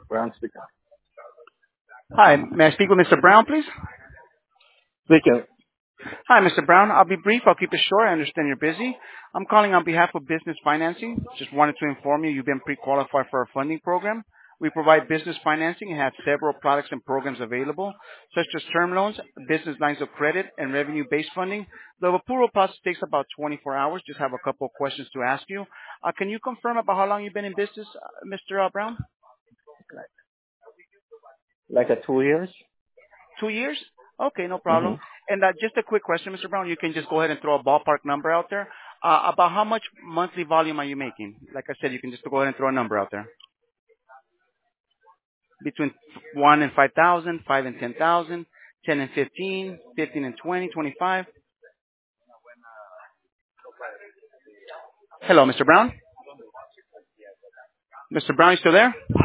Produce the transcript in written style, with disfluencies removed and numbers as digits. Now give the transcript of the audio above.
Brown speaking. Hi, may I speak with Mr. Brown, please? Speaking. Hi, Mr. Brown. I'll be brief. I'll keep it short. I understand you're busy. I'm calling on behalf of Business Financing. Just wanted to inform you you've been pre-qualified for our funding program. We provide business financing and have several products and programs available, such as term loans, business lines of credit, and revenue-based funding. The approval process takes about 24 hours. Just have a couple of questions to ask you. Can you confirm about how long you've been in business, Mr. Brown? Like a 2 years? 2 years? Okay, no Mm-hmm. problem. And just a quick question, Mr. Brown. You can just go ahead and throw a ballpark number out there. About how much monthly volume are you making? Like I said, you can just go ahead and throw a number out there. Between 1 and 5,000, 5 and 10,000, 10 and 15, 15 and 20, 25. Hello, Mr. Brown? Mr. Brown, you still there?